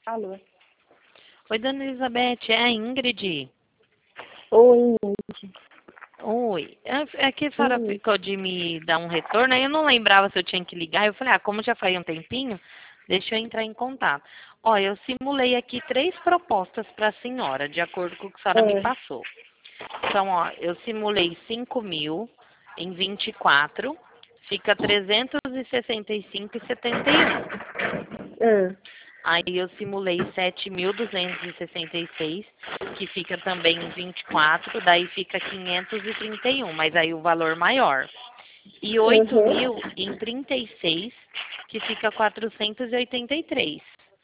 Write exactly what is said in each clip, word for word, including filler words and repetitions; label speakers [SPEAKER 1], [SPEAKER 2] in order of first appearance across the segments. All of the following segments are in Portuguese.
[SPEAKER 1] Alô?
[SPEAKER 2] Oi, dona Elizabeth, é a Ingrid.
[SPEAKER 1] Oi.
[SPEAKER 2] Oi, é é que a senhora
[SPEAKER 1] Oi.
[SPEAKER 2] ficou de me dar um retorno, aí eu não lembrava se eu tinha que ligar. Eu falei, ah, como já faz um tempinho, deixa eu entrar em contato. Olha, eu simulei aqui três propostas para a senhora, de acordo com o que a senhora me
[SPEAKER 1] É.
[SPEAKER 2] passou. Então, ó, eu simulei cinco mil em vinte e quatro, fica trezentos e sessenta e cinco e setenta e um.
[SPEAKER 1] É.
[SPEAKER 2] Aí eu simulei sete mil duzentos e sessenta e seis, que fica também em vinte e quatro, daí fica quinhentos e trinta e um, mas aí o valor maior. E oito
[SPEAKER 1] Uhum.
[SPEAKER 2] mil em trinta e seis, que fica quatrocentos e oitenta e três.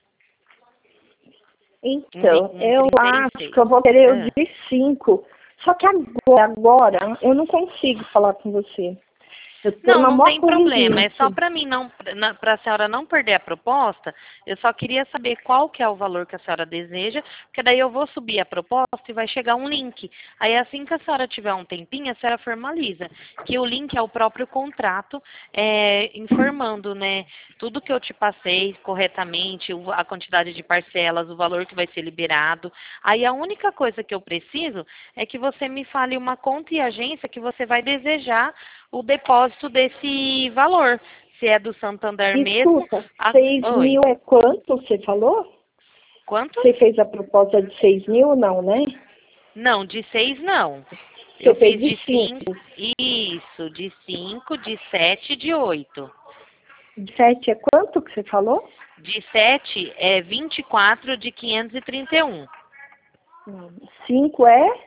[SPEAKER 2] Em, vi-
[SPEAKER 1] Então,
[SPEAKER 2] em
[SPEAKER 1] eu
[SPEAKER 2] trinta e
[SPEAKER 1] acho
[SPEAKER 2] seis.
[SPEAKER 1] que eu vou querer o
[SPEAKER 2] Ah.
[SPEAKER 1] de cinco. Só que agora, agora eu não consigo falar com você. Eu tô
[SPEAKER 2] Não,
[SPEAKER 1] numa
[SPEAKER 2] não
[SPEAKER 1] mó
[SPEAKER 2] tem problema.
[SPEAKER 1] correria
[SPEAKER 2] É só
[SPEAKER 1] aqui.
[SPEAKER 2] para mim não, para a senhora não perder a proposta. Eu só queria saber qual que é o valor que a senhora deseja, porque daí eu vou subir a proposta e vai chegar um link. Aí assim que a senhora tiver um tempinho, a senhora formaliza que o link é o próprio contrato, é, informando, né, tudo que eu te passei corretamente, o- a quantidade de parcelas, o valor que vai ser liberado. Aí a única coisa que eu preciso é que você me fale uma conta e agência que você vai desejar o depósito desse valor. Se é do Santander mesmo.
[SPEAKER 1] Escuta,
[SPEAKER 2] A...
[SPEAKER 1] seis
[SPEAKER 2] Oi.
[SPEAKER 1] mil é quanto você falou?
[SPEAKER 2] Quantos?
[SPEAKER 1] Você fez a proposta de seis mil, não, né?
[SPEAKER 2] Não, de seis não.
[SPEAKER 1] Você
[SPEAKER 2] Eu
[SPEAKER 1] fez
[SPEAKER 2] fiz
[SPEAKER 1] de
[SPEAKER 2] de cinco.
[SPEAKER 1] cinco.
[SPEAKER 2] Isso, de cinco, de sete e de oito.
[SPEAKER 1] De sete é quanto que você falou?
[SPEAKER 2] De sete é vinte e quatro de quinhentos e trinta e um.
[SPEAKER 1] Não. Cinco é?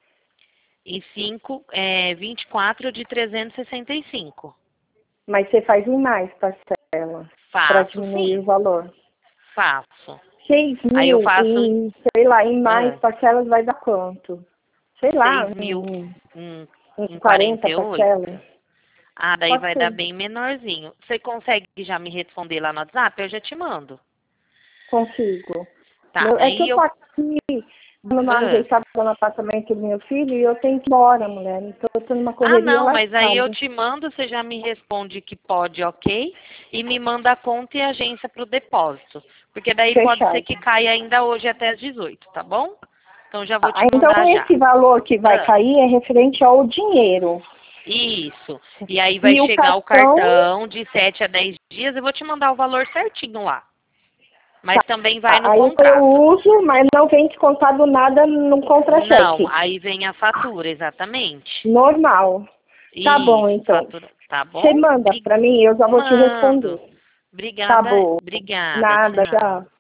[SPEAKER 2] E cinco é vinte e quatro de trezentos e sessenta e cinco.
[SPEAKER 1] Mas você faz em mais parcela para
[SPEAKER 2] Faço
[SPEAKER 1] diminuir o
[SPEAKER 2] sim,
[SPEAKER 1] valor.
[SPEAKER 2] faço.
[SPEAKER 1] Seis
[SPEAKER 2] Aí eu
[SPEAKER 1] mil
[SPEAKER 2] faço
[SPEAKER 1] em, sei lá, em mais
[SPEAKER 2] ah,
[SPEAKER 1] parcelas vai dar quanto? Sei lá,
[SPEAKER 2] seis mil
[SPEAKER 1] em,
[SPEAKER 2] em,
[SPEAKER 1] em
[SPEAKER 2] em
[SPEAKER 1] quarenta
[SPEAKER 2] quarenta e oito.
[SPEAKER 1] parcelas.
[SPEAKER 2] Ah, daí
[SPEAKER 1] Pode
[SPEAKER 2] vai dar
[SPEAKER 1] ser.
[SPEAKER 2] bem menorzinho. Você consegue já me responder lá no WhatsApp? Eu já te mando.
[SPEAKER 1] Consigo.
[SPEAKER 2] Tá,
[SPEAKER 1] Meu- é que
[SPEAKER 2] aí
[SPEAKER 1] eu tô
[SPEAKER 2] eu.
[SPEAKER 1] aqui dando uma
[SPEAKER 2] Ah,
[SPEAKER 1] ajeitada no apartamento do meu filho e eu tenho que ir embora, mulher. Então eu tô numa
[SPEAKER 2] Ah,
[SPEAKER 1] correria
[SPEAKER 2] não, mas aí eu
[SPEAKER 1] lascada.
[SPEAKER 2] te mando, você já me responde que pode, ok? E me manda a conta e a agência para o depósito. Porque daí pode ser
[SPEAKER 1] Fechado.
[SPEAKER 2] que caia ainda hoje até as dezoito, tá bom? Então já vou
[SPEAKER 1] Ah,
[SPEAKER 2] te
[SPEAKER 1] então
[SPEAKER 2] mandar já.
[SPEAKER 1] esse valor que vai
[SPEAKER 2] Ah,
[SPEAKER 1] cair é referente ao dinheiro.
[SPEAKER 2] isso. E aí vai
[SPEAKER 1] E o
[SPEAKER 2] chegar o
[SPEAKER 1] cartão,
[SPEAKER 2] cartão de sete a dez dias, eu vou te mandar o valor certinho lá. Mas
[SPEAKER 1] tá.
[SPEAKER 2] também vai no
[SPEAKER 1] Aí eu
[SPEAKER 2] contrato.
[SPEAKER 1] uso, mas não vem descontado nada no
[SPEAKER 2] Não,
[SPEAKER 1] contra-cheque.
[SPEAKER 2] aí vem a fatura, exatamente.
[SPEAKER 1] Normal. Tá bom,
[SPEAKER 2] Isso,
[SPEAKER 1] então.
[SPEAKER 2] fatura. Tá
[SPEAKER 1] Você
[SPEAKER 2] bom?
[SPEAKER 1] manda
[SPEAKER 2] Bri-
[SPEAKER 1] pra mim, eu já vou te
[SPEAKER 2] Mando.
[SPEAKER 1] responder. Tá
[SPEAKER 2] Obrigada,
[SPEAKER 1] bom.
[SPEAKER 2] obrigada,
[SPEAKER 1] Nada,
[SPEAKER 2] tchau.
[SPEAKER 1] tchau.